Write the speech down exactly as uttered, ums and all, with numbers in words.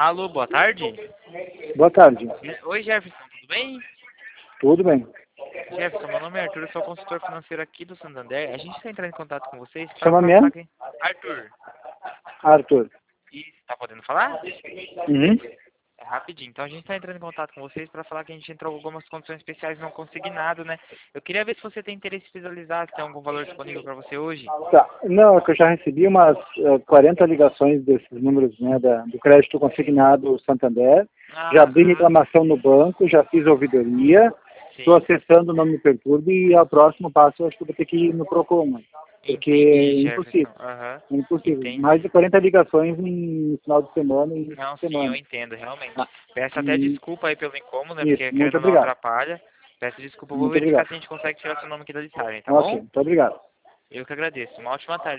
Alô, boa tarde. Boa tarde. Oi, Jefferson, tudo bem? Tudo bem. Jefferson, meu nome é Arthur, eu sou consultor financeiro aqui do Santander. A gente está entrando em contato com vocês para Chama falar mesmo? que... Arthur, Arthur. e tá podendo falar? Uhum. É rapidinho. Então a gente está entrando em contato com vocês para falar que a gente entrou com algumas condições especiais não consignado, né? Eu queria ver se você tem interesse em visualizar, se tem algum valor disponível para você hoje. Tá. Não, é que eu já recebi umas uh, quarenta ligações desses números, né, da, do crédito consignado Santander. Já abri Aham, reclamação no banco, já fiz ouvidoria. Estou sim. acessando, não me perturbe, e o próximo passo eu acho que eu vou ter que ir no Procon, mano. Porque Entendi, é Jefferson. impossível. Aham, É impossível. Mais entendi. de quarenta ligações em final de semana e início Não, de sim, eu semana. entendo, realmente. Ah, Peço até e desculpa aí pelo incômodo, né? isso, Porque muito querendo ou não obrigado. atrapalha. Peço desculpa, eu vou Muito verificar obrigado. se a gente consegue tirar seu nome aqui da listagem, tá Ok, bom? muito obrigado. Eu que agradeço. Uma ótima tarde.